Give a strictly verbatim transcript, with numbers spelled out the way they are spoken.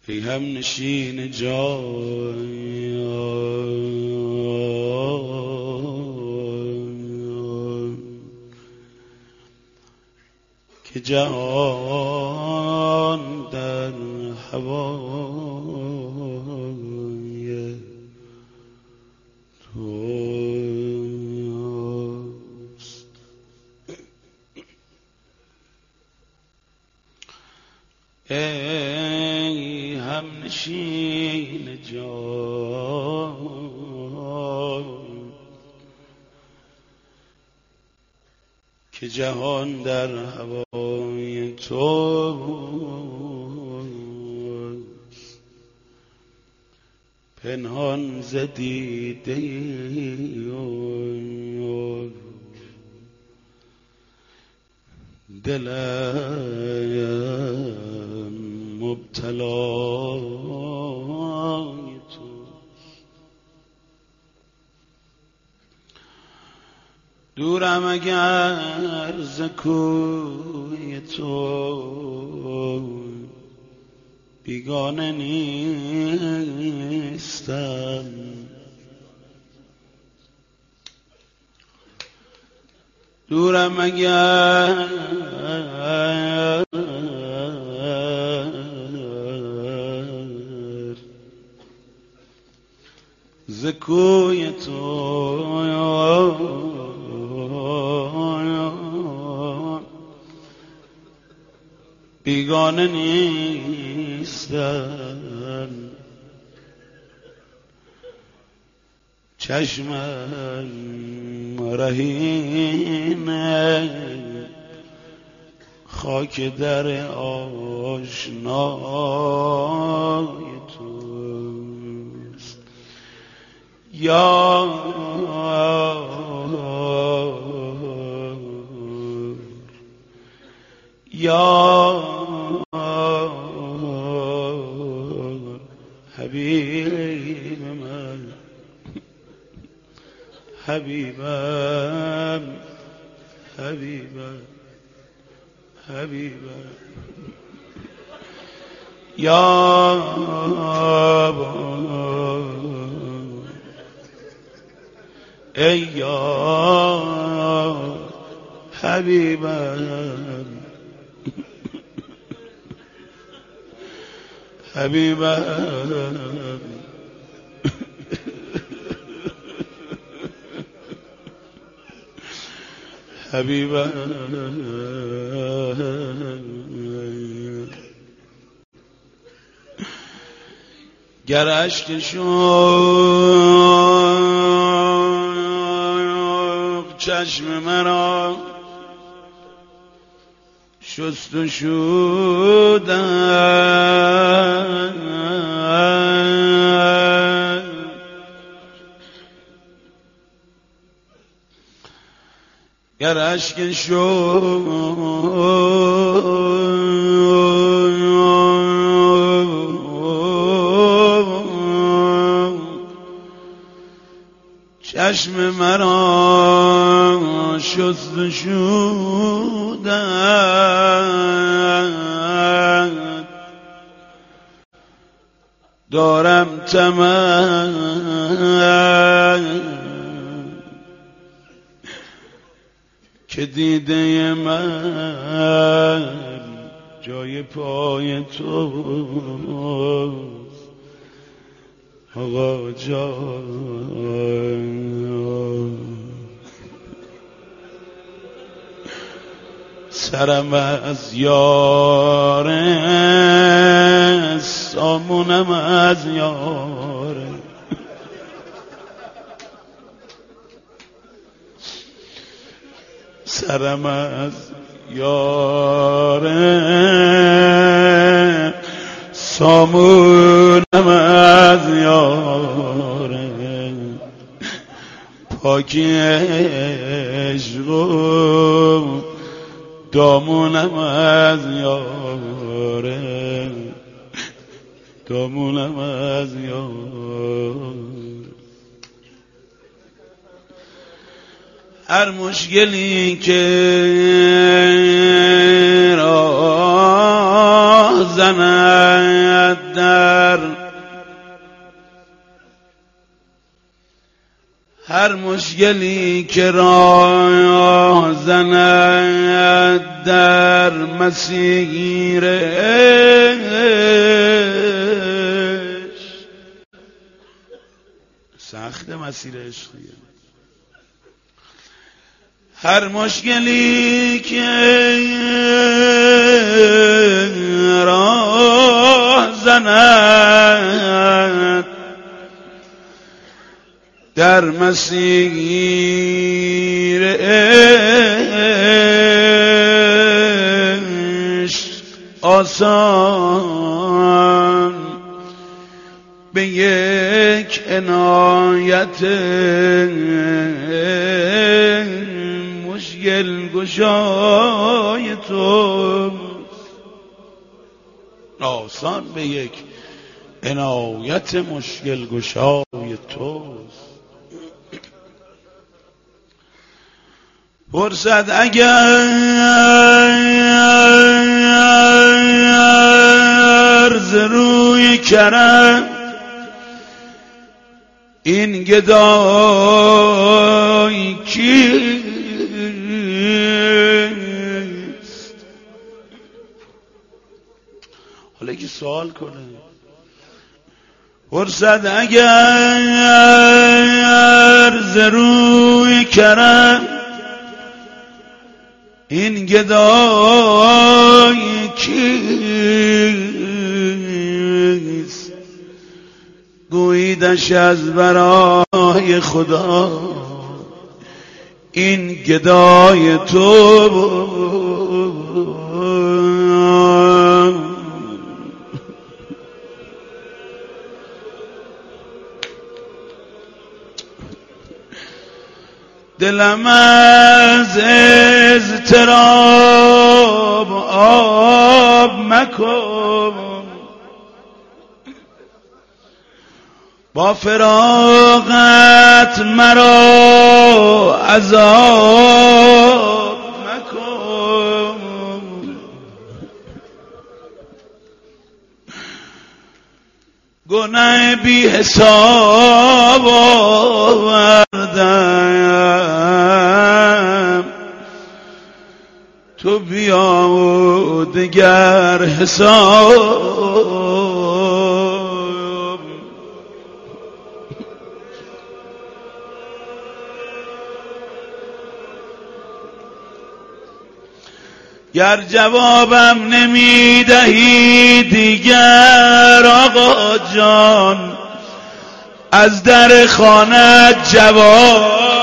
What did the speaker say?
ای هم نشین جای که جهان در هوای توست. ای هم نشین جای که جهان در هوای توست. پنهان ز دیده دلم مبتلای توست. دورم اگر ز کوی تو بیگانه نیستم. دورم اگر ز کوی تو بیگانه نیستم. چشمم رهین خاک در آشنای توست. یا یا حبیب من، حبیبم حبیبم حبیبم یا ای یا حبیبم حبیبم حبیبم گر اشک شوق چشم مرا شست و شودن، گر اشک شوق چشم مرا شست و شودن، دارم طمع که دیده من جای پای توست. آقا جان سرم از یاره سامونم از یاره، سرم از یاره سامونم از یاره، پاکی عشق و دامونم از یاره، دامونم از یاره. هر مشکلی که راه زند در هر مشکلی که راه زند در مسیرش، سخت مسیر عشقیه، هر مشکلی که راه زند در مسیر عشق آسان به یک عنایت مشکل گشای تو، آسان به یک عنایت مشکل گشای توست. فرصت اگر ز روی کرم این گدای کیست؟ حالا که سوال کنه فرصت اگر ز روی کرم این گدای کیست؟ گویدش از برای خدا این گدای تو. دلم از اضطراب آب مکن، با فراغت مرا عذاب مکن. گناه بی حساب آوردم، تو بیا و دگر حساب. گر جوابم نمی دهی دیگر آقا جان، از در خانه جواب